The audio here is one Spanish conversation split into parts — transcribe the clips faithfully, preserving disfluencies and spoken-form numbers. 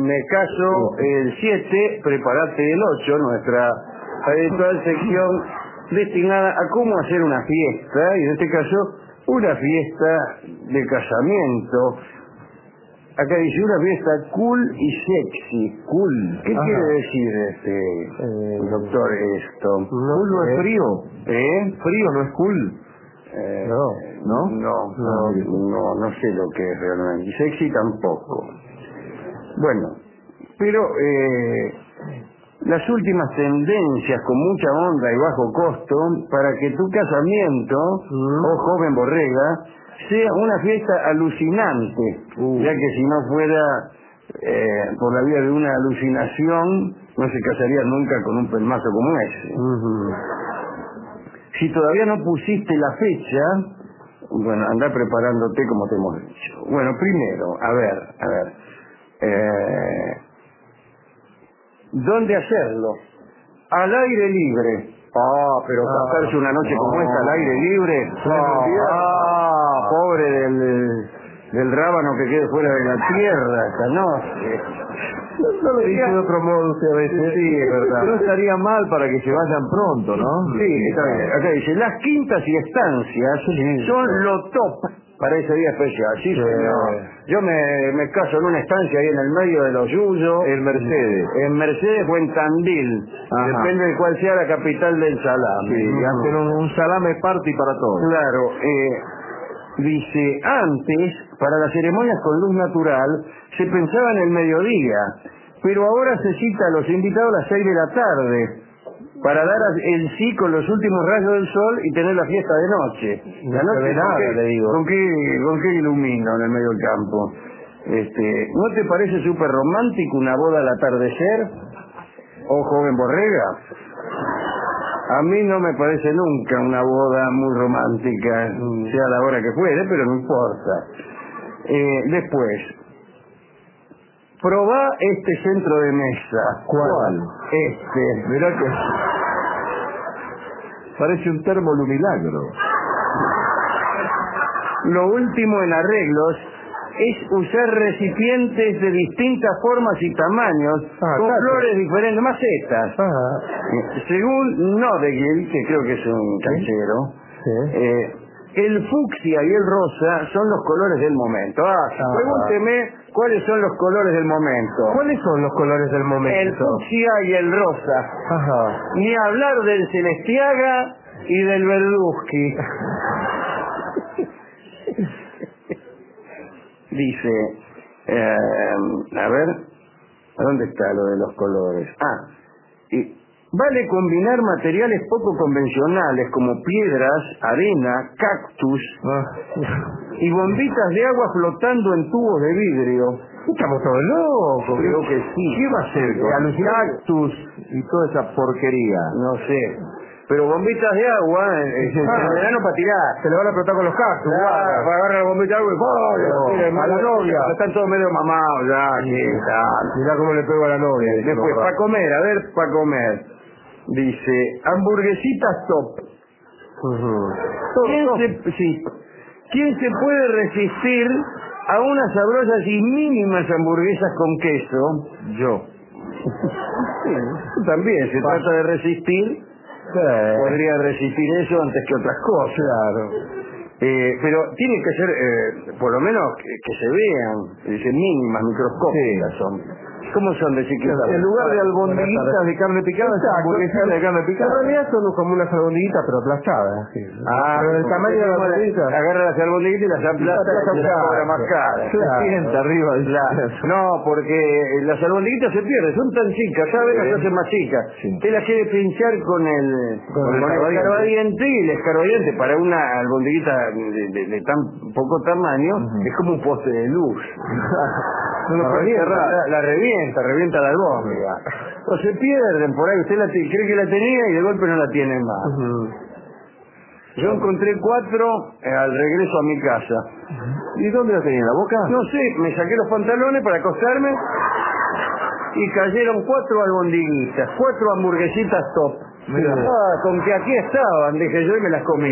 me caso el siete, prepárate el ocho, nuestra habitual sección destinada a cómo hacer una fiesta, y en este caso, una fiesta de casamiento. Acá dice una fiesta cool y sexy. Cool. ¿Qué Ajá. quiere decir este Eh, doctor esto? No, Cool no es eh, frío. ¿Eh? Frío no es cool. Eh, No. ¿No? No, No, no, no, no sé lo que es realmente. Y sexy tampoco. Bueno, pero eh, las últimas tendencias con mucha onda y bajo costo para que tu casamiento, Mm. oh joven borrega, sea una fiesta alucinante, Uh. ya que si no fuera eh, por la vía de una alucinación, no se casaría nunca con un pelmazo como ese. Ujú. Si todavía no pusiste la fecha, bueno, anda preparándote como te hemos dicho. Bueno, primero, a ver, a ver, eh, ¿dónde hacerlo? Al aire libre. Ah, pero Ah, pasarse una noche no. como esta al aire libre. Ah, ah, pobre del, del rábano que quede fuera de la tierra esta noche. No lo dice de otro modo usted a veces. Sí, es verdad. No estaría mal para que se vayan pronto, ¿no? Sí, está bien. Acá dice, las quintas y estancias son lo top para ese día especial. Sí, Sí. señor. Yo me, me caso en una estancia ahí en el medio de los Yuyos. En Mercedes. En Mercedes o en Tandil. Ajá. Depende de cuál sea la capital del salame. Sí, y hacen un, un salame party para todos. Claro. Eh, dice, antes, para las ceremonias con luz natural, se pensaba en el mediodía, pero ahora se cita a los invitados a las seis de la tarde, para dar el sí con los últimos rayos del sol y tener la fiesta de noche. No La se noche, ve ¿con nada, qué- le digo. ¿Con qué, con qué ilumino en el medio del campo? Este, ¿no te parece súper romántico una boda al atardecer? ¿Oh, joven borrega? A mí no me parece nunca una boda muy romántica, sea la hora que fuere, pero no importa. Eh, después, probá este centro de mesa. ¿Cuál? Este. Mirá que parece un termolumilagro. Lo último en arreglos es usar recipientes de distintas formas y tamaños, Ah, con claro. flores diferentes, macetas. Ah, Según Nodegel, que creo que es un canchero, sí. eh, el fucsia y el rosa son los colores del momento. Ah, Ah. pregúnteme cuáles son los colores del momento. ¿Cuáles son los colores del momento? El fucsia y el rosa. Ajá. Ni hablar del Celestiaga y del Verduzki. Dice, eh, a ver, ¿a dónde está lo de los colores? Ah, y vale combinar materiales poco convencionales como piedras, arena, cactus Ah. y bombitas de agua flotando en tubos de vidrio. Estamos todos locos. Creo que sí. ¿Qué va a hacer con Alucinante. cactus y toda esa porquería? No sé. Pero bombitas de agua, eh, eh, en Ah. verano para tirar. Se le van a explotar con los cactus. Ah, guarda. para agarrar la bombita de agua y ¡pum! No, Tira, a la novia. Están todos medio mamados ya. ¿Qué tal? Mirá cómo le pego a la novia. Después, No, para comer, a ver, para comer. Dice, hamburguesitas top. Ujú. ¿Quién se, sí, ¿Quién se puede resistir a unas sabrosas y mínimas hamburguesas con queso? Yo. Sí, también se trata de resistir. Sí. Podría resistir eso antes que otras cosas. Claro. Eh, pero tiene que ser, eh, por lo menos, que, que se vean, dice, mínimas, microscópicas Sí. son. ¿Cómo son de chiquitas? En lugar de albondiguitas de carne picada, es Exacto. hamburguesitas de carne En picada. realidad son como unas albondiguitas, pero aplastadas. Sí. Ah, pero el porque tamaño de la como albondiguita. agarra las albondiguitas y las aplasta Las y las aplasta. cobra más caras. Claro. Se sienta arriba del Claro. No, porque las albondiguitas se pierden, son tan chicas, cada vez las hacen más chicas. Sí. Usted las quiere pinchar con el, Con el escarbadiente. escarbadiente, y el escarbadiente para una albondiguita de, de- de tan poco tamaño Ujú. es como un poste de luz. No lo la, puede revienta, cerrar. la, la revienta, revienta la albóndiga. O se pierden por ahí, usted la te- cree que la tenía y de golpe no la tiene más. Ujú. Yo encontré cuatro eh, al regreso a mi casa. ¿Y dónde la tenía? ¿En la boca? No sé, me saqué los pantalones para acostarme y cayeron cuatro albondiguitas, cuatro hamburguesitas top. Mira. Ah, con que aquí estaban, dije yo, y me las comí.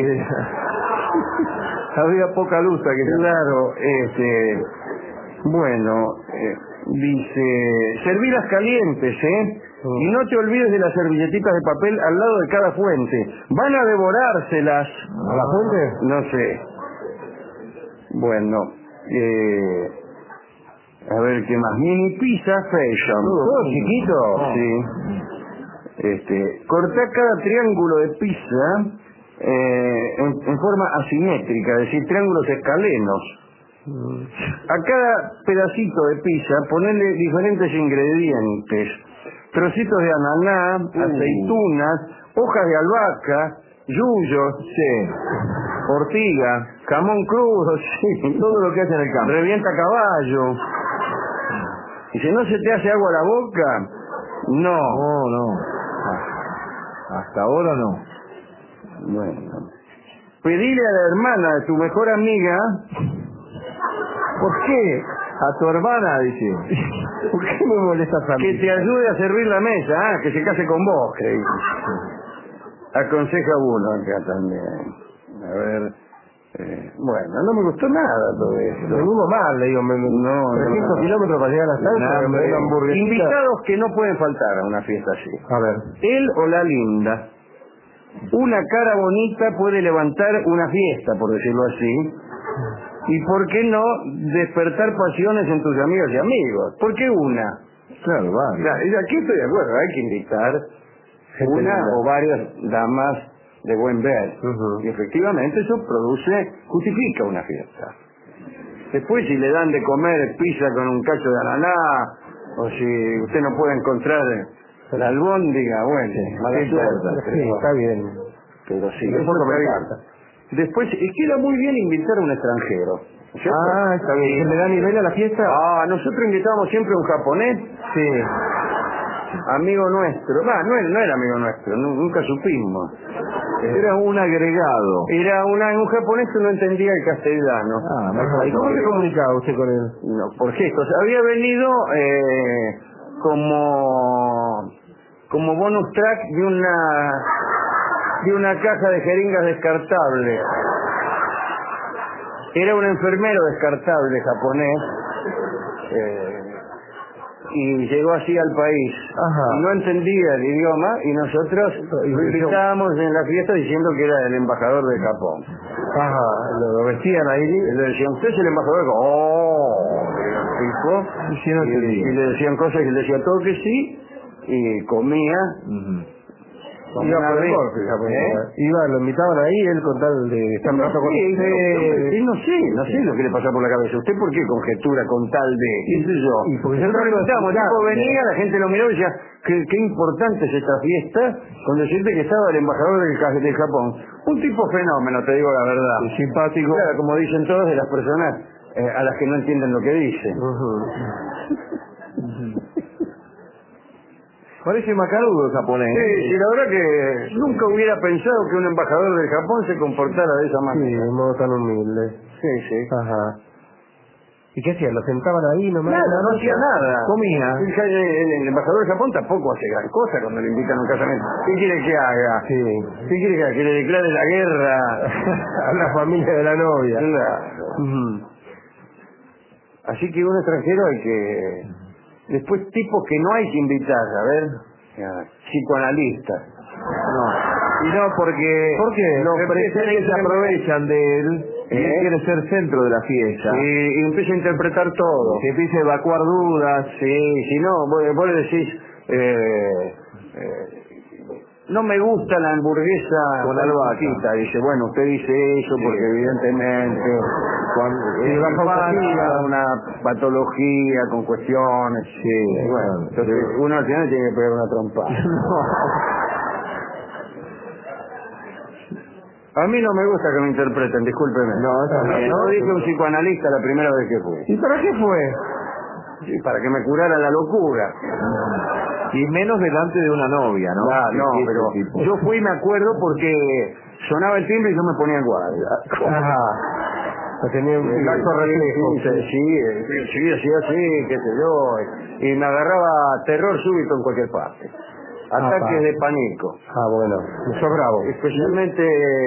Había poca luz aquí. Claro, este, bueno, eh, Dice, servilas calientes, ¿eh? Y no te olvides de las servilletitas de papel al lado de cada fuente. Van a devorárselas. ¿A la fuente? No sé. Bueno, eh, a ver qué más. Mini pizza fashion. ¿Todo chiquito? Sí. Este, cortá cada triángulo de pizza eh, en, en forma asimétrica, es decir, triángulos escalenos. A cada pedacito de pizza ponerle diferentes ingredientes: trocitos de ananá, Uh. aceitunas, hojas de albahaca, yuyos, Sí. Ortiga. jamón crudo, sí, Todo lo que hace en el campo. revienta caballo. Y si no se te hace agua a la boca, no. No, no. Ah, Hasta ahora no. Bueno. Pedile a la hermana de tu mejor amiga. ¿Por qué? A tu hermana, dice. ¿Por qué me molestas a mí? Que te ayude a servir la mesa, ah, que se case con vos, que aconseja uno acá también. A ver, eh, bueno, no me gustó nada todo esto. Venimos mal, le digo, me, me, No, trescientos no, no. kilómetros para llegar a la estancia, Nah, me hombre, una hamburguesita. invitados que no pueden faltar a una fiesta así. A ver. Él o la linda. Una cara bonita puede levantar una fiesta, por decirlo así. Y por qué no despertar pasiones en tus amigas y amigos. ¿Por qué una? Claro, va. Claro, y aquí estoy de acuerdo, hay que invitar Gente una linda. o varias damas de buen ver. Ujú. Y efectivamente eso produce, justifica una fiesta. Después si le dan de comer pizza con un cacho de ananá, o si usted no puede encontrar la albóndiga, bueno, mala ¿qué suerte, importa? pero- Sí, está bien. pero sí, Pero eso poco me está bien. encanta. Después, y queda muy bien invitar a un extranjero, ¿cierto? Ah, está bien. ¿Se le da nivel a la fiesta? Ah, nosotros invitamos siempre a un japonés, Sí. amigo nuestro. Va, no, era- no era amigo nuestro, nu- nunca supimos. Era un agregado. Era una, un japonés que no entendía el castellano. Ah, Ajá. ¿Y cómo se comunicaba usted con él? No, por gestos. Había venido eh, como como bonus track de una de una caja de jeringas descartable. Era un enfermero descartable japonés. Eh, y llegó así al país. Ajá. Y no entendía el idioma y nosotros lo invitábamos en la fiesta diciendo que era el embajador de Japón. Ajá, lo, lo vestían ahí. Y le decían, usted es el embajador de Japón. ¡Oh! Era el tipo. Y si no y, entendía. y le decían cosas y le decía todo que sí. Y comía. Ujú. Como Iba una por el vez. golpe, japonés. ¿Eh? Iba, lo invitaban ahí, él con tal de estar un No rato con sé, usted. no, sí, no sé, no sé lo que le pasa por la cabeza. ¿Usted por qué conjetura con tal de, qué sé yo? Y porque Nosotros yo le preguntamos, el tipo explicarle. venía, la gente lo miró y decía, qué, qué importante es esta fiesta, con decirte que estaba el embajador del, Ja- del Japón. Un tipo fenómeno, te digo la verdad. Simpático. Claro, como dicen todos de las personas eh, a las que no entienden lo que dicen. Ujú. Parece macarudo el japonés. Sí, sí, la verdad que nunca hubiera pensado que un embajador del Japón se comportara de esa Sí, manera. de modo tan humilde. Sí, sí. Ajá. ¿Y qué hacían? ¿Lo sentaban ahí nomás? Nada, no hacía nada. Comía. El, el- el embajador del Japón tampoco hace gran cosa cuando le invitan a un casamiento. ¿Qué quiere que haga? Sí. ¿Qué quiere que haga? Que le declare la guerra. A la familia de la novia. Claro. Ujú. Así que un extranjero hay que... Después tipos que no hay que invitar, a ver. Ya, psicoanalistas. No. Y no porque ¿Por qué? los Empiezan presentes se a- aprovechan de él y él ¿Eh? quiere ser centro de la fiesta. Y, y empieza a interpretar todo. Que empiece a evacuar dudas. Sí, si no, vos, vos le decís... Eh, eh, no me gusta la hamburguesa Con albahaca. chiquita. Dice, bueno, usted dice eso Sí. porque evidentemente Cuando, sí, eh, bajo pasa- patología, una patología con cuestiones. Sí, Y bueno, bueno, entonces sí. uno al final tiene que pegar una trompada. A mí no me gusta que me interpreten, discúlpeme. No, está bien. Lo dije a un psicoanalista la primera vez que fui. ¿Y para qué fue? Sí, para que me curara la locura. Y menos delante de una novia, ¿no? Ah, Que no, ese pero tipo. yo fui, me acuerdo, porque sonaba el timbre y yo me ponía en guardia. Ajá. Lo tenía un Sí, acto reflejo. sí, sí, sí, eh, sí, sí, así, qué sé yo, y me agarraba terror súbito en cualquier parte. Ataques Apa. de pánico. Ah, bueno. Sos bravo. Especialmente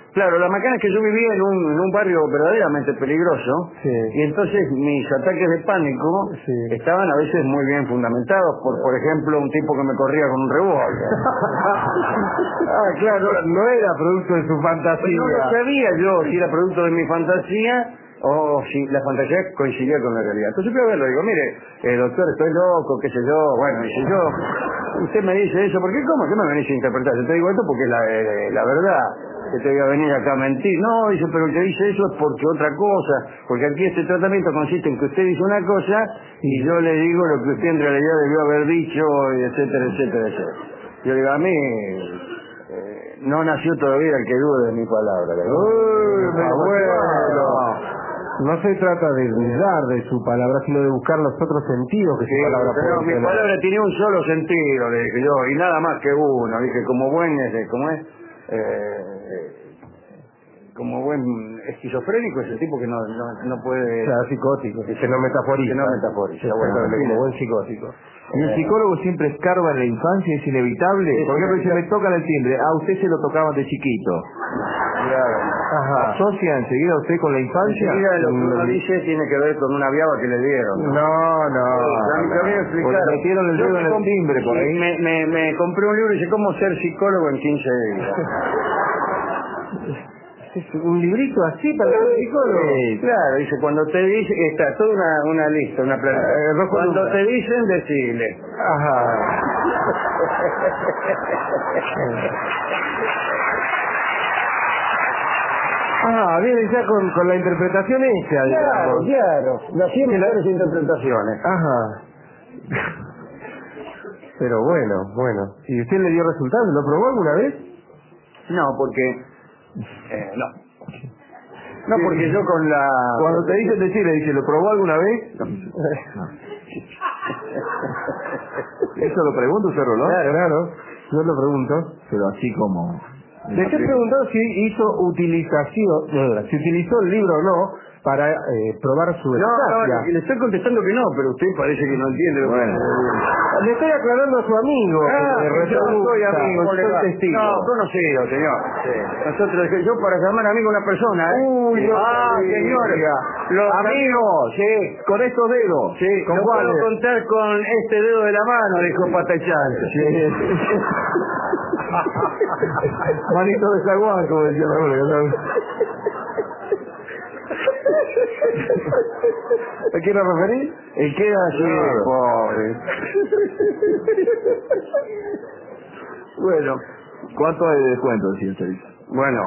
Claro, la macana es que yo vivía en un, en un barrio verdaderamente peligroso, Sí. y entonces mis ataques de pánico Sí. estaban a veces muy bien fundamentados, por por ejemplo, un tipo que me corría con un revólver. Ah, claro, no era producto de su Pues fantasía. no lo sabía yo si era producto de mi fantasía o si la fantasía coincidía con la realidad. Entonces fui a verlo y digo, mire, eh, doctor, estoy loco, qué sé yo. Bueno, dice yo, usted me dice eso, ¿por qué? ¿Cómo? ¿Qué me venís a interpretar? Yo te digo esto porque es la, eh, la verdad, que te voy a venir acá a mentir. No, dice, pero el que dice eso es porque otra cosa, porque aquí este tratamiento consiste en que usted dice una cosa y yo le digo lo que usted en realidad debió haber dicho, y etcétera, etcétera, etcétera. Yo digo, a mí... eh, no nació todavía el que dude de mi palabra. Uy, Uy, abuelo. No se trata de dudar de su palabra, sino de buscar los otros sentidos que Sí, su palabra pero puede mi tener. palabra tiene un solo sentido, le dije yo, y nada más que uno. Dije, como buen, eh, ¿cómo es? Eh, como buen esquizofrénico, es el tipo que no, no, no puede... O sea, psicótico, que no metaforiza. Que no metaforiza. Bueno, Bueno, como mire. buen psicótico. Y el psicólogo siempre escarba en la infancia, es inevitable. Sí, Por ejemplo, sí, si sí. me tocan el timbre, a usted se lo tocaban de chiquito. Claro. Ajá. ¿Asocia enseguida usted con la infancia? Enseguida lo que uno Mm. dice tiene que ver con una viaba que le dieron. No, no. Ya me quería explicar. Porque metieron el Yo dedo me en el comp- timbre por ahí. Me, me, me compré un libro y dice cómo ser psicólogo en quince días. ¿Es un librito así para el psicólogo? Sí, claro, dice, cuando te dice, está toda una, una lista, una plana. Eh, dos Cuando columnas. te dicen, decile. Ajá. Ah, viene ya con, con la interpretación hecha, Claro, digamos. claro. Las cien mejores interpretaciones. Ajá. Pero bueno, bueno. ¿Y usted le dio resultados? ¿Lo probó alguna vez? No, porque... eh, no. No, porque yo con la... Cuando te dicen decirle, dice, ¿lo probó alguna vez? Eso lo pregunto usted, Rolón. Claro, claro. Yo lo pregunto. Pero así como... Le estoy preguntando si hizo utilización, no, si utilizó el libro o no para eh, probar su No, no, eficacia. le estoy contestando que no, pero usted parece que no entiende lo que... Bueno. Le estoy aclarando a su amigo. Ah, que yo no resulta. soy amigo, ¿Cómo le soy va? testigo. No, conocido, señor. Nosotros, yo para llamar amigo a una persona, ¿eh? Uy, no ah, sabía. señor. Los Amigo, sí, con estos dedos. Sí, ¿Con lo cuáles? puedo contar con este dedo de la mano, dijo Patachán. Manito de zaguán, como decía Raúl. ¿A quién lo referís? Y queda así, Claro. pobre. Bueno, ¿Cuánto hay de descuento, señor Chorizo? bueno.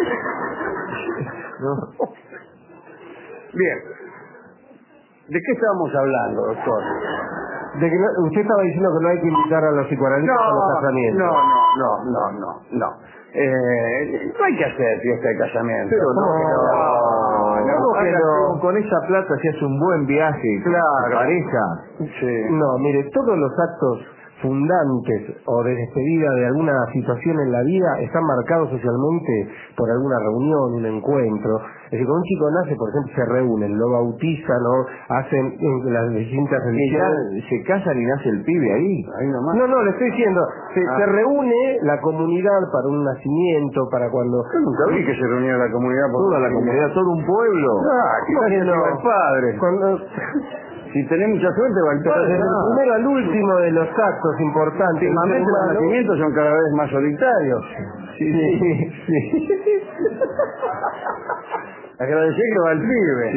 ¿No? Bien. ¿De qué estábamos hablando, doctor? De que no- usted estaba diciendo que no hay que invitar a los psicoanalistas a los casamientos. no, no, no, no, no. Eh, no hay que hacer fiesta de casamiento. Pero no, ¿Cómo que no? no, ¿Cómo que haga- no? con esa plata se hace un buen viaje. Claro. Pareja. Sí. No, mire, todos los actos fundantes o de despedida de alguna situación en la vida están marcados socialmente por alguna reunión, un encuentro. Es decir, cuando un chico nace, por ejemplo, se reúnen, lo bautizan o hacen en las distintas Y ya religiones. se casan y nace el pibe ahí. Ahí nomás. No, no, le estoy diciendo, se, Ah. se reúne la comunidad para un nacimiento, para cuando... Yo nunca vi que se reuniera la comunidad por Toda la comunidad, todo un pueblo. Ah, ¿qué ¿Cómo que no? no? El padre. Cuando... Si tenés mucha suerte, va el Pero padre. desde el Ah. primero al último de los actos importantes del ser Últimamente los humano- nacimientos son cada vez más solitarios. Sí, sí, sí. Agradecer que va el pibe.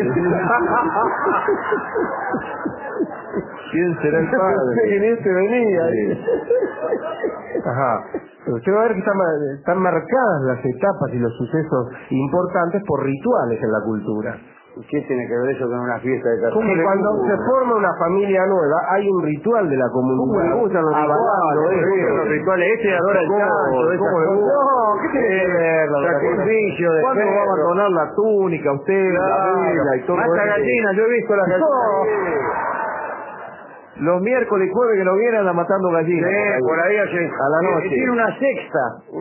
¿Quién será el padre? Que ni este venía. Ajá. Pero usted va a ver que están, ma- están marcadas las etapas y los sucesos importantes por rituales en la cultura. ¿Qué tiene que ver eso con una fiesta de Como casamiento? cuando se forma una familia nueva, hay un ritual de la comunidad. ¿Cómo le gustan los Avalando rituales? eso. Sí, los rituales, este adora el ¿Cómo- chancho, esas cómo le cosas. gusta? No, ¿qué tiene que ver? la Sacrificio de ¿Cuándo va a perro. abandonar la túnica usted, la vela y todo Mata eso? gallina, yo he visto las gallinas. Los miércoles y jueves que no vienen anda matando gallinas. Sí, por ahí hace. A la noche. Tiene una sexta.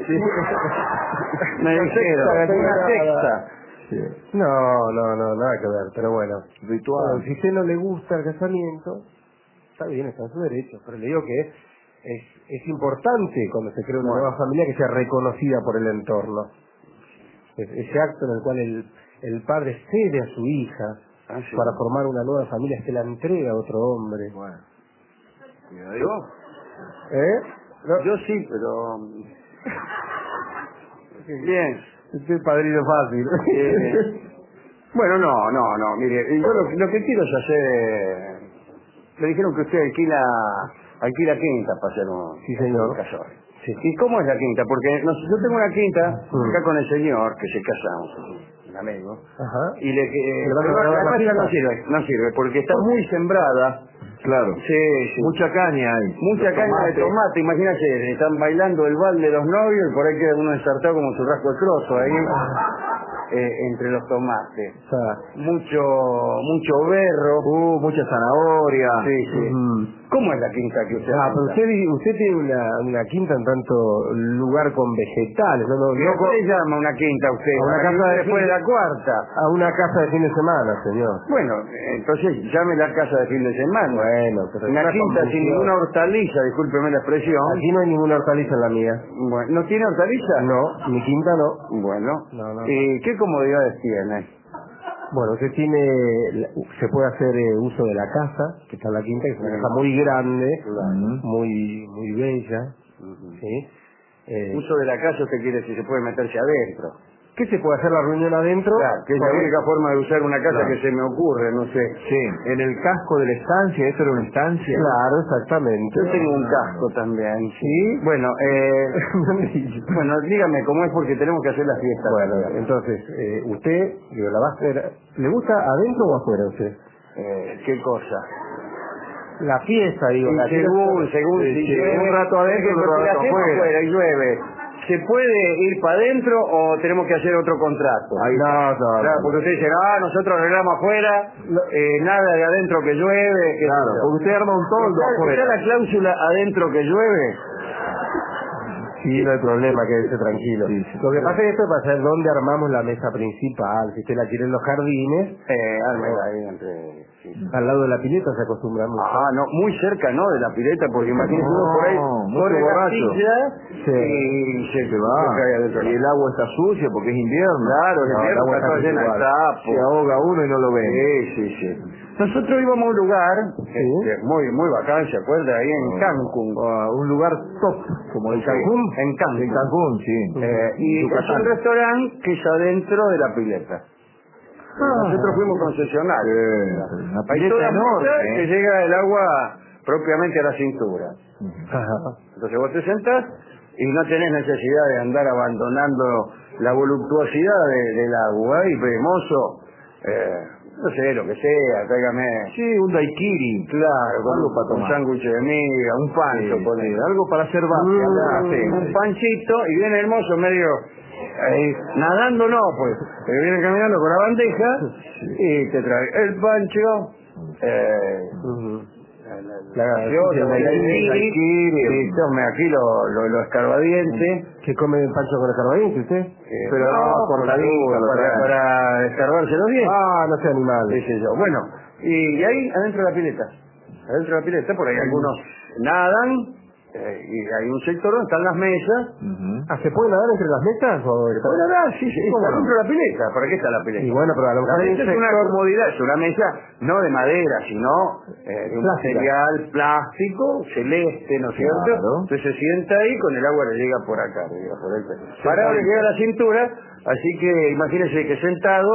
Me dijeron, sexta una gallina. sexta. Sí. No, no, no, nada que ver, pero bueno. Ritual. Bueno, si a usted no le gusta el casamiento, está bien, está en su derecho, pero le digo que es, es importante cuando se crea una Bueno. nueva familia que sea reconocida por el entorno. ese acto en el cual el, el padre cede a su hija Ah, sí. para formar una nueva familia, se la entrega a otro hombre. Bueno. ¿Yo? ¿Eh? No, Yo sí, pero... Bien. Usted es padrino fácil. Eh, bueno, no, no, no. Mire, yo lo, lo que quiero es hacer... Me dijeron que usted alquila alquila quinta para hacer un, Sí, señor. un casorio. Sí. ¿Y cómo es la quinta? Porque no sé, yo tengo una quinta Mm. acá con el señor, que se casa, un amigo, Ajá. y le que ¿Le van a pero grabar la la pasta quinta? no sirve, no sirve, porque está muy sembrada. Claro. Sí, sí. Mucha caña hay. Mucha Los caña de tomates. tomate, imagínate, están bailando el bal de los novios y por ahí queda uno ensartado como churrasco de crozo ahí, eh, entre los tomates. O sea, Mucho, mucho berro. Uh, mucha zanahoria. Sí, sí. ujú. ¿Cómo es la quinta que usted Ah, pero monta? usted, usted tiene una, una quinta en tanto lugar con vegetales, no, no, ¿Qué no con- le llama una quinta a usted? A una Para que casa de después de fin- la cuarta. a una casa de fin de semana, señor. Bueno, entonces llame la casa de fin de semana. Bueno, pero Una es quinta sin confusión. ninguna hortaliza, discúlpeme la expresión. Aquí no hay ninguna hortaliza en la mía. Bueno, ¿no tiene hortaliza? No, mi quinta no. Bueno. No, no. ¿Y qué comodidades tiene? Bueno, usted tiene, la- se puede hacer eh, uso de la casa, que está en la quinta, que es una Sí. casa muy grande, Claro. muy muy bella, Ujú. ¿sí? Eh, Uso de la casa, usted quiere decir, se puede meterse adentro. ¿Qué se puede hacer la reunión adentro? Claro, que es la Con- única forma de usar una casa Claro. que se me ocurre, no sé. Sí, en el casco de la estancia, ¿eso era una estancia? Claro, exactamente. Yo tengo un casco también. ¿Sí? Bueno, eh, bueno, dígame cómo es porque tenemos que hacer la fiesta. Bueno, entonces, eh, usted, digo, la va a hacer, ¿le gusta adentro o afuera a usted? Eh, ¿Qué cosa? La fiesta, digo. Y la según, fiesta- según Sí, si sí, llueve, un rato adentro, porque otro si la rato hacemos afuera. afuera y llueve, ¿se puede ir para adentro o tenemos que hacer otro contrato? Ahí no, no, Claro, no. porque usted dice, ah, nosotros arreglamos afuera, eh, nada de adentro que llueve. qué Claro, sé yo. porque usted arma un toldo ¿Está- afuera. ¿Está la cláusula adentro que llueve? Sí, no hay problema, quédese tranquilo. Sí, sí. Lo que pasa es que esto es para saber dónde armamos la mesa principal. Si usted la quiere en los jardines, Eh, ármela ahí entre... sí. al lado de la pileta se acostumbra mucho. Ah, no, muy cerca, ¿no? De la pileta, porque imagínese uno por ahí, No, mucho corre la borracho. silla Sí. y se, Se va. se cae adentro. Y el agua está sucia porque es invierno. Claro, el No, invierno el agua está toda está llena de igual. sapos. Se ahoga uno y no lo ve. Sí, sí, sí. Nosotros íbamos a un lugar este, muy muy bacán, ¿se acuerda? Ahí en Cancún. Ah, un lugar top, como ¿En en Cancún? Cancún. En Cancún. En Cancún, sí. Eh, y es Yucatán. un restaurante que está dentro de la pileta. Nosotros fuimos concesionarios. Sí, una Hay pileta toda enorme, mesa ¿eh? que llega el agua propiamente a la cintura. Ajá. Entonces vos te sentás y no tenés necesidad de andar abandonando la voluptuosidad de- del agua. Y pues, mozo, eh, no sé, lo que sea, tráigame. Sí, un daiquiri. Claro, con, Algo para con tomar. sándwich de miga, un pancho, Sí, ponele. sí, algo para hacer base. Mm, sí, un sí. panchito y viene el mozo medio eh, nadando, no, pues, pero viene caminando con la bandeja y te trae el pancho, eh, Ujú. la, la, La- la gaseosa, sí, el el daiquiri, daiquiri, sí, tome aquí lo, lo, lo escarbadiente. ¿Qué come el pancho con escarbadiente usted? eh, Pero no, cortadito, para, lo para, trae. para escarbarse los dientes. Ah, no sea animal. qué sé yo. Bueno, y, y ahí adentro de la pileta, adentro de la pileta, por ahí algunos nadan, eh, y hay un sector donde están las mesas. Ujú. Ah, ¿se puede nadar entre las mesas? O Bueno, no, sí, sí, ¿Cómo está no? dentro de la pileta. ¿Para qué está la pileta? Y bueno, pero a lo La mejor hay un mesa es una sector... comodidad, es una mesa no de madera, sino eh, de un Plástica. material plástico, celeste, ¿no es cierto? Claro. Entonces se sienta ahí, con el agua le llega por acá, le llega por el pecho. Parado le llega a la cintura, así que imagínese que sentado...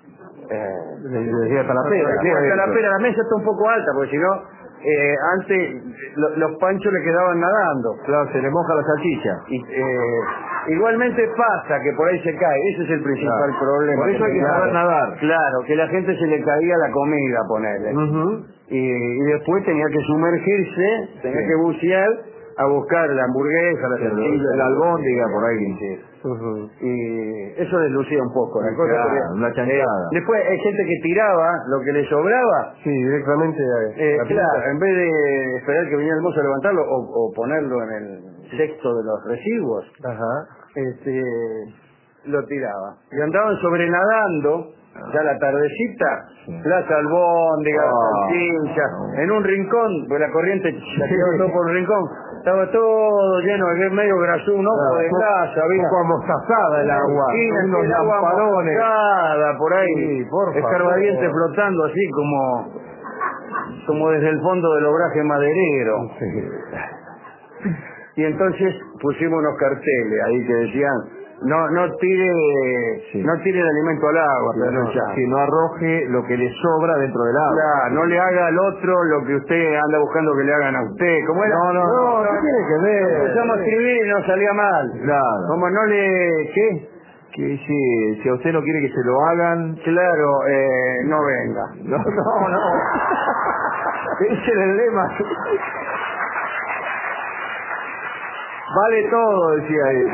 Eh, Le, le llega hasta la pera. le llega hasta la pera, la mesa está un poco alta, porque si no... Eh, antes lo- los panchos le quedaban nadando. Claro, se le moja la salchicha. Y, eh, igualmente pasa que por ahí se cae, ese es el principal Claro. problema. Por eso hay que Claro. saber nadar. Claro, que la gente se le caía la comida, ponerle. Ujú. y, y después tenía que sumergirse, tenía Sí. que bucear a buscar la hamburguesa, la El, salchicha, el albóndiga por ahí. Sí. Ujú. Y eso deslucía un poco la Sí, cosa. claro, porque, una chanchada. eh, después hay gente que tiraba lo que le sobraba. Sí, directamente... eh, Eh, la pileta. claro, en vez de esperar que viniera el mozo a levantarlo o, o ponerlo en el sexto de los residuos, Ajá. este, lo tiraba. Y andaban sobrenadando Ya la tardecita, Plaza Albóndiga, Ah, Salchicha, no. en un rincón, pues la corriente la tiró todo por un rincón, estaba todo lleno de medio grasú, un ojo de grasa, un poco amostazada el agua, esquinas, unos el agua lamparones. mojada por ahí, Sí, por escarbadiente favor. flotando así como como desde el fondo del obraje maderero. Sí. Y entonces pusimos unos carteles ahí que decían, no no tire Sí. no tire el alimento al agua, No, Pedro Chá. que no arroje lo que le sobra dentro del agua. Claro, no le haga al otro lo que usted anda buscando que le hagan a usted. ¿Cómo era? No, no, no, ¿qué tiene que ver? Empezamos a escribir y no salía mal. Claro. Como no le... ¿Qué? Que si, si a usted no quiere que se lo hagan, Claro, eh, no venga. no, no, no. Ese era el lema. Vale todo, decía él.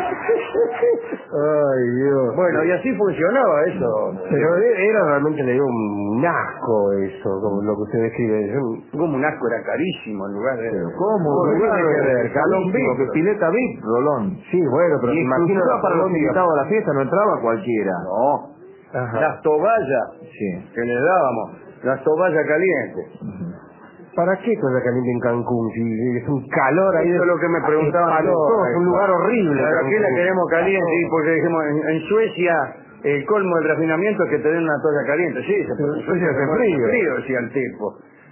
Ay, Dios. Bueno, y así funcionaba eso. Pero era realmente, le digo, un asco eso, como lo que usted describe. Es un- Como un asco, era carísimo en lugar de... ¿Cómo? ¿Qué Claro, tiene que ver? Salón Carísimo, V I P, pero- pileta V I P, Rolón. Sí, bueno, pero Y imagino exclusiva la para los Colombia. invitados a la fiesta, no entraba cualquiera. No, Ajá. las toballas Sí. que le dábamos, las toballas calientes. ¿Para qué cosa caliente en Cancún? Si si es un calor ahí. Eso es lo que me preguntaban. Espantoso, es un lugar horrible. Claro, aquí la Cancún. queremos caliente, sí, porque dijimos, en, en Suecia el colmo del refinamiento es que te den una toalla caliente. Sí, se puede. En Suecia hace frío. frío, decía el tipo.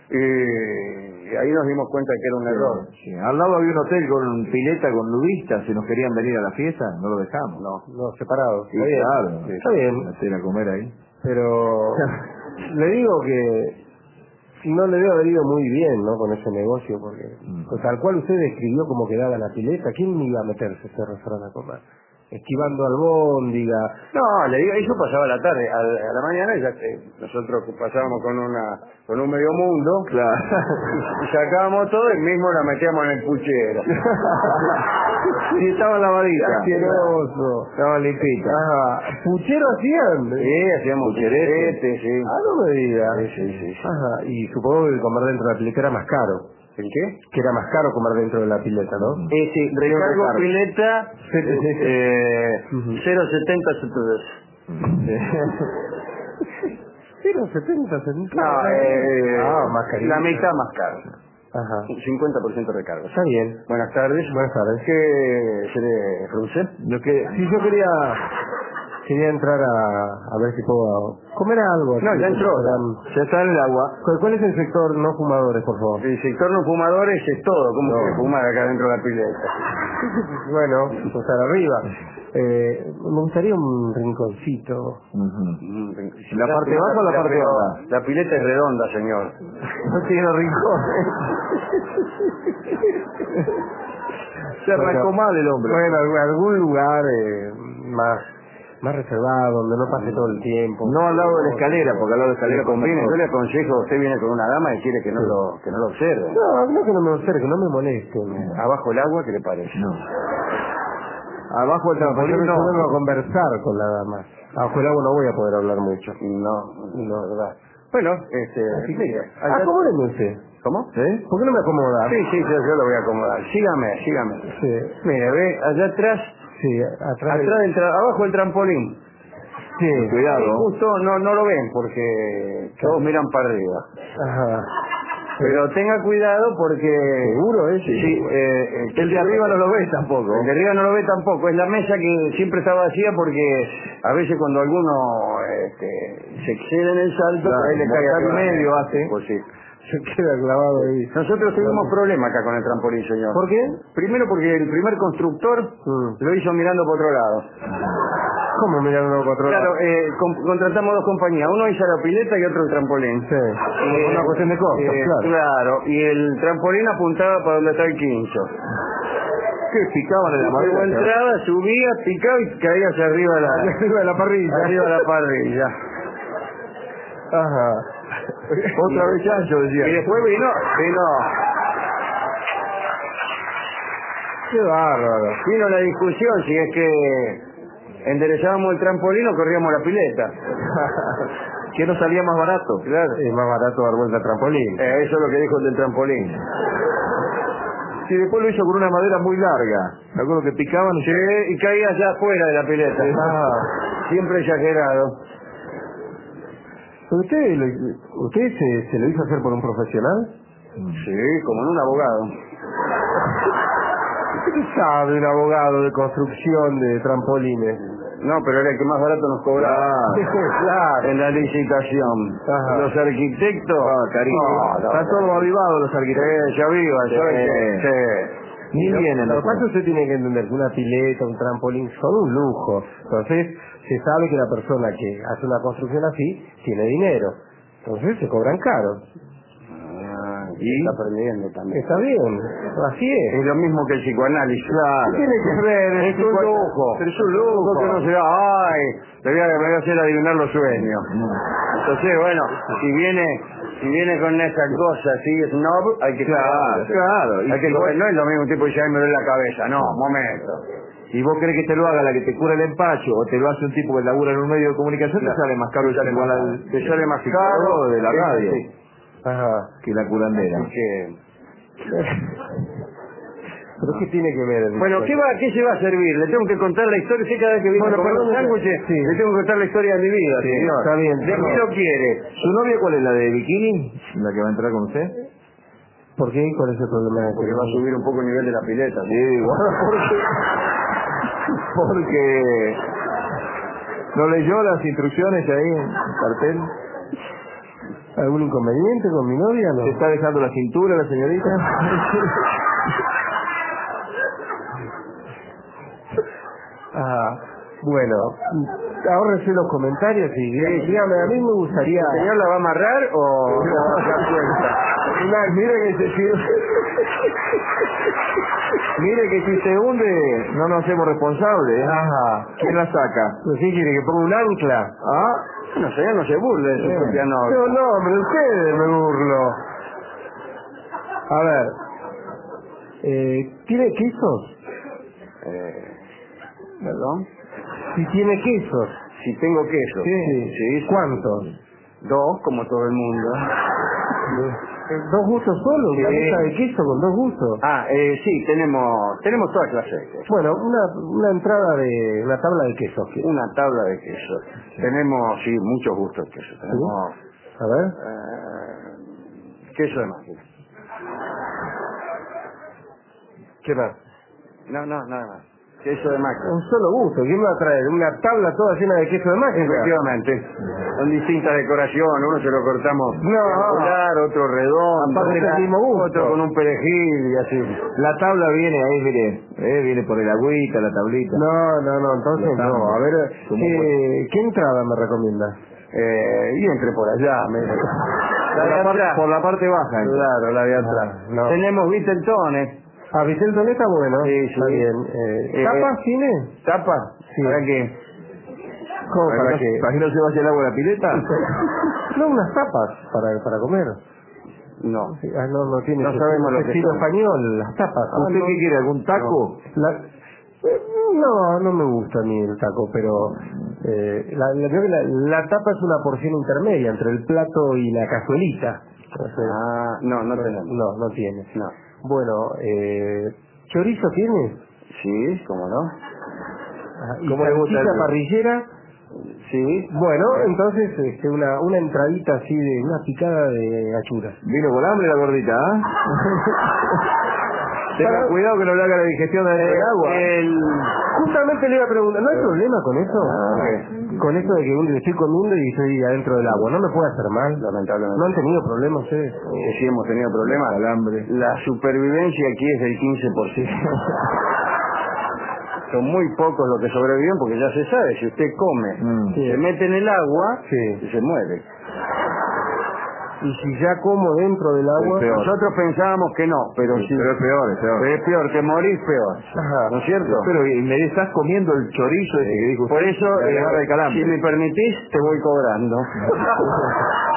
Y, y ahí nos dimos cuenta que era un error. Sí. Al lado había un hotel con pileta, con nudistas, si nos querían venir a la fiesta, no lo dejamos. No. No, separados. Sí, Está bien. claro. Sí, está bien. Hacer a comer ahí. Pero le digo que no le debe haber ido muy bien, ¿no? Con ese negocio, porque Mm. pues, tal cual usted describió cómo quedaba la pileta, ¿quién iba a meterse a ese restaurante a comer? Esquivando albóndiga. No, le digo, eso pasaba a la tarde, a, a la mañana ya que nosotros pasábamos con una con un medio mundo, Claro. y sacábamos todo y mismo la metíamos en el puchero. Sí, estaba lavadita. Asqueroso. Estaba limpita. Ajá. ¿Puchero hacían? Sí, hacíamos Pucherete. pucherete, sí. Ah, no me diga. Sí, sí, sí. Ajá. Y supongo que comer dentro de la pileta era más caro. ¿El qué? Que era más caro comer dentro de la pileta, ¿no? Eh, sí, recargo recargo. pileta eh, Ujú. cero setenta setenta. cero setenta centavos. No, eh, ah, más carito. la mitad más caro. Ajá. cincuenta por ciento recargo. Está bien. Buenas tardes. Buenas tardes. ¿Qué se le produce? Lo que, si yo quería quería entrar a, a ver si puedo comer algo. No, aquí. ya entró. Ya- Ya está en el agua. ¿Cuál, cuál es el sector no fumadores, por favor? El sector no fumadores es todo. ¿Cómo No. quiere fumar acá dentro de la pileta? Bueno, pues estar arriba. Eh, me gustaría un rinconcito. Ujú. Mm, ¿La parte baja o la parte alta? La pileta es redonda, señor. No tiene rincón. Se arrancó Bueno, mal el hombre. Bueno, algún- algún lugar eh, más más reservado, donde no pase todo el tiempo. No al lado de la escalera, porque al lado de la escalera Le conviene, pasa yo le todo. aconsejo, usted viene con una dama y quiere que no Sí. lo que no lo observe. No, no que no me observe, que no me molesten. Abajo el agua, ¿qué le parece? No. Abajo el Yo trampolín me no. vengo a conversar con la dama. Abajo el agua no voy a poder hablar mucho. No, no, verdad. Bueno, este, Así mire, que, allá- acomódeme usted. ¿Cómo? ¿Eh? ¿Por qué no me acomoda? Sí, sí, yo, yo lo voy a acomodar. Sígame, sígame. Sí, Mire, ve, allá atrás, sí, atrás. atrás del tra- abajo del trampolín. Sí, Ahí Cuidado. justo no, no lo ven porque todos miran para arriba. ajá. Pero tenga cuidado porque... ¿Seguro ese? Sí, eh, El de arriba no lo ve tampoco. El de arriba no lo ve tampoco. Es la mesa que siempre está vacía porque a veces cuando alguno este, se excede en el salto, Claro, ahí le cae boca al arriba. medio hace. Pues sí. Se queda clavado ahí. Nosotros tuvimos problemas acá con el trampolín, señor. ¿Por qué? Primero porque el primer constructor Mm. lo hizo mirando por otro lado. ¿Cómo mirando a cuatro Claro, eh, con- contratamos dos compañías. Uno hizo la pileta y otro el trampolín. Sí. Eh, Una cuestión de costos, eh, claro. Claro, y el trampolín apuntaba para donde está el quincho. Que picaban en la Luego madera. entraba, subía, picaba y caía hacia arriba de la, Arriba de la parrilla. arriba de la parrilla. Ajá. Otra vez chancho, decía. Y después vino, vino, Qué bárbaro. vino la discusión si es que enderezábamos el trampolín o corríamos la pileta. Que no salía más barato. Claro. Es más barato dar vuelta al trampolín. Eh, eso es lo que dijo el del trampolín. Sí, después lo hizo con una madera muy larga. Me acuerdo que picaban y... Sí, y caía allá afuera de la pileta. Ah. Siempre exagerado. ¿Usted, lo, usted se, se lo hizo hacer por un profesional? Sí, como en un abogado. ¿Qué sabe un abogado de construcción de trampolines? No, pero era el que más barato nos cobraba. Claro. En la licitación. Ajá. Los arquitectos... Ah, cariño. No, no, Están todos avivados los arquitectos. Sí, ya viva, Sí. ¿sabes qué? Sí. Ni vienen. Lo los que pasa es que usted tiene que entender que una pileta, un trampolín son un lujo. Entonces, se sabe que la persona que hace una construcción así tiene dinero. Entonces, se cobran caros. Ah, ¿Y? está aprendiendo también. Está bien, así es. Es lo mismo que el psicoanálisis. ¿Qué tiene que ver? Es un lujo. Pero es un lujo. Que no se da, ay, te voy a, me voy a hacer adivinar los sueños. Entonces, bueno, si viene, si viene con esa cosa así, snob, hay que... Claro, claro. Hay que coger, no es lo mismo un tipo que ya me duele la cabeza, no, momento. Si vos querés que te lo haga la que te cura el empacho, o te lo hace un tipo que labura en un medio de comunicación, Claro. te sale más caro Te sale igual más al caro. Te sale más caro de la sí, radio sí. Ajá. que la curandera. Así que... ¿Pero qué tiene que ver? Bueno, ¿qué, va, ¿qué se va a servir? Le tengo que contar la historia, sí, cada vez que viene Bueno, a comer pero los no- sándwiches, sí. le tengo que contar la historia de mi vida, Sí, señor. está bien. ¿De qué lo quiere? ¿Su novia cuál es? ¿La de bikini? ¿La que va a entrar con usted? ¿Por qué? ¿Cuál es el problema? Porque va a subir un poco el nivel de la pileta. ¿no? Sí, bueno, porque... Porque... ¿No leyó las instrucciones ahí en el cartel? ¿Algún inconveniente con mi novia? No. ¿Se está dejando la cintura la señorita? Ah, bueno, ahórrese los comentarios y dígame, dígame, a mí me gustaría... ¿El señor la va a amarrar o o va a dar cuenta? Mira, mire que se Mire que si se hunde, no nos hacemos responsables. ¿eh? Ajá. ¿Quién la saca? ¿Qué quiere? ¿Que ponga un ancla? ¿Ah? No, señor, no se burle de su Sí. propia novia. No, no, hombre, ustedes me burlo. A ver, eh, ¿tiene quesos? Eh, ¿Perdón? Si tiene quesos. Si tengo queso. Sí. Sí, sí. ¿Cuántos? Dos, como todo el mundo. ¿Dos gustos solo? ¿Una Sí. mesa de queso con dos gustos? Ah, eh, sí, tenemos tenemos toda clase de queso. Bueno, una, una entrada de... una tabla de quesos. quiero. Una tabla de queso. Tenemos, sí, muchos gustos de queso. Tenemos A ver. eh, queso de máquina. ¿Qué más? No, no, nada más. Queso de máquina. Un solo gusto. ¿Quién me va a traer? ¿Una tabla toda llena de queso de máquina? Efectivamente. Con distintas decoraciones. Uno se lo cortamos No. triangular, otro redondo, Aparte del mismo gusto. otro con un perejil y así. La tabla viene ahí, mire. Eh, viene por el agüita, la tablita. No, no, no, entonces Lo no. estamos. A ver, Como ¿qué, ¿qué entrada me recomienda? Eh, y entre por allá. me- Por La de la, par- atrás. por la parte baja. entonces. Claro, la de atrás. Ah, no. Tenemos Viteltones. Ah, Vicente está bueno. Sí, Está sí. bien. Eh, Eh, ¿Tapas tiene? ¿Tapa? Sí. ¿Para qué? ¿Cómo ¿Para, para que, qué? ¿Para que no se vaya el agua a la pileta? No, unas tapas para, para comer. No. Sí, ah, no, no tiene No ese- sabemos lo ese que estilo son. español, las tapas. Ah, ¿Usted no. qué quiere? ¿Algún taco? La- eh, no, no me gusta a mí el taco, pero eh, la, la, creo que la, la tapa es una porción intermedia entre el plato y la cazuelita. Entonces, Ah, no, no tenemos. no, no tiene. No. Bueno, eh, ¿chorizo tiene? Sí, ¿cómo no? Ah, ¿y ¿Cómo le gusta salchicha el- parrillera? Sí. Bueno, entonces este, una, una entradita así de una picada de achuras. Vino con hambre la gordita, ¿ah? Tenga Para- cuidado que no le haga la digestión del Eh, agua. el... Justamente le iba a preguntar, ¿no hay problema con eso? Ah, Con esto de que uno estoy comiendo y estoy adentro del agua, ¿no me puede hacer mal? Lamentablemente. ¿No han tenido problemas ustedes? Que sí hemos tenido problemas. El hambre. La supervivencia aquí es del quince por ciento. Son muy pocos los que sobreviven porque ya se sabe, si usted come, Mm. se mete en el agua, Sí. se muere. Y si ya como dentro del agua... Es peor. Nosotros pensábamos que no, pero sí. Pero es peor, es peor. Pero es peor, te morís peor. Ajá. ¿No es cierto? Pero y me estás comiendo el chorizo ese que dijo usted. Por eso, Me eh, agarra el calambre. si me permitís, te voy cobrando.